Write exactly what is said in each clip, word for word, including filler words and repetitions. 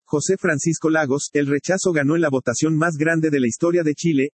José Francisco Lagos, el rechazo ganó en la votación más grande de la historia de Chile.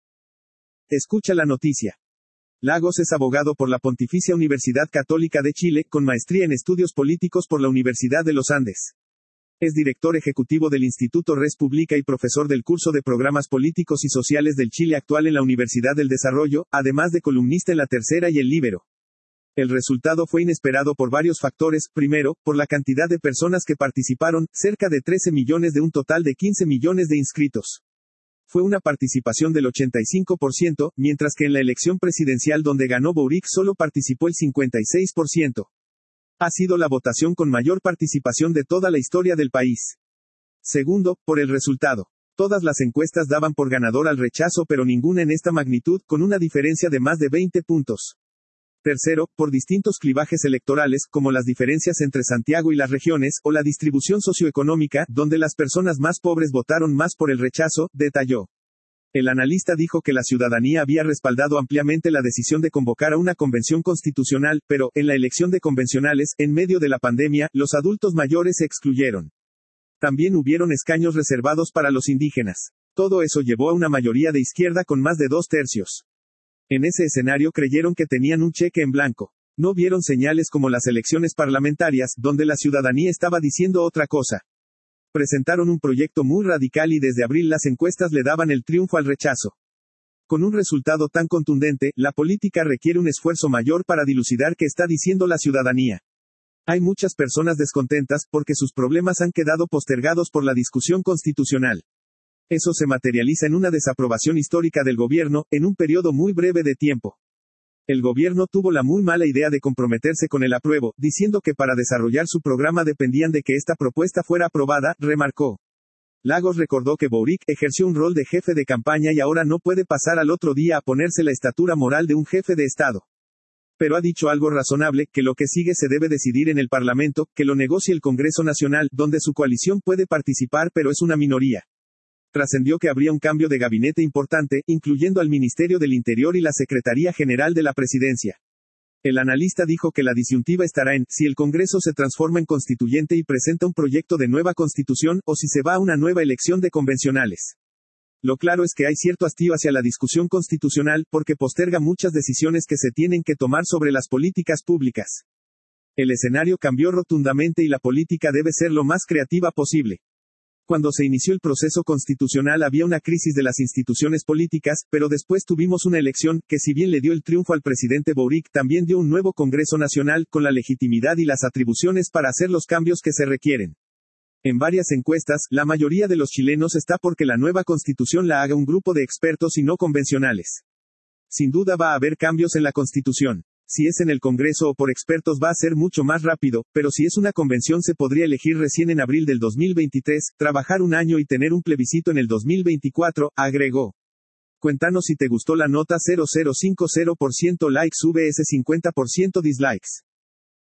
Escucha la noticia. Lagos es abogado por la Pontificia Universidad Católica de Chile, con maestría en estudios políticos por la Universidad de los Andes. Es director ejecutivo del Instituto Res Publica y profesor del curso de Programas Políticos y Sociales del Chile Actual en la Universidad del Desarrollo, además de columnista en La Tercera y El Líbero. El resultado fue inesperado por varios factores. Primero, por la cantidad de personas que participaron, cerca de trece millones de un total de quince millones de inscritos. Fue una participación del ochenta y cinco por ciento, mientras que en la elección presidencial donde ganó Boric solo participó el cincuenta y seis por ciento. Ha sido la votación con mayor participación de toda la historia del país. Segundo, por el resultado. Todas las encuestas daban por ganador al rechazo, pero ninguna en esta magnitud, con una diferencia de más de veinte puntos. Tercero, por distintos clivajes electorales, como las diferencias entre Santiago y las regiones, o la distribución socioeconómica, donde las personas más pobres votaron más por el rechazo, detalló. El analista dijo que la ciudadanía había respaldado ampliamente la decisión de convocar a una convención constitucional, pero, en la elección de convencionales, en medio de la pandemia, los adultos mayores se excluyeron. También hubieron escaños reservados para los indígenas. Todo eso llevó a una mayoría de izquierda con más de dos tercios. En ese escenario creyeron que tenían un cheque en blanco. No vieron señales como las elecciones parlamentarias, donde la ciudadanía estaba diciendo otra cosa. Presentaron un proyecto muy radical y desde abril las encuestas le daban el triunfo al rechazo. Con un resultado tan contundente, la política requiere un esfuerzo mayor para dilucidar qué está diciendo la ciudadanía. Hay muchas personas descontentas, porque sus problemas han quedado postergados por la discusión constitucional. Eso se materializa en una desaprobación histórica del gobierno, en un periodo muy breve de tiempo. El gobierno tuvo la muy mala idea de comprometerse con el apruebo, diciendo que para desarrollar su programa dependían de que esta propuesta fuera aprobada, remarcó. Lagos recordó que Boric ejerció un rol de jefe de campaña y ahora no puede pasar al otro día a ponerse la estatura moral de un jefe de Estado. Pero ha dicho algo razonable, que lo que sigue se debe decidir en el Parlamento, que lo negocie el Congreso Nacional, donde su coalición puede participar pero es una minoría. Trascendió que habría un cambio de gabinete importante, incluyendo al Ministerio del Interior y la Secretaría General de la Presidencia. El analista dijo que la disyuntiva estará en, si el Congreso se transforma en constituyente y presenta un proyecto de nueva constitución, o si se va a una nueva elección de convencionales. Lo claro es que hay cierto hastío hacia la discusión constitucional, porque posterga muchas decisiones que se tienen que tomar sobre las políticas públicas. El escenario cambió rotundamente y la política debe ser lo más creativa posible. Cuando se inició el proceso constitucional había una crisis de las instituciones políticas, pero después tuvimos una elección, que si bien le dio el triunfo al presidente Boric, también dio un nuevo Congreso Nacional, con la legitimidad y las atribuciones para hacer los cambios que se requieren. En varias encuestas, la mayoría de los chilenos está porque la nueva constitución la haga un grupo de expertos y no convencionales. Sin duda va a haber cambios en la constitución. Si es en el Congreso o por expertos va a ser mucho más rápido, pero si es una convención se podría elegir recién en abril del dos mil veintitrés, trabajar un año y tener un plebiscito en el dos mil veinticuatro, agregó. Cuéntanos si te gustó la nota. Cero cero cinco cero por ciento likes vs cincuenta por ciento dislikes.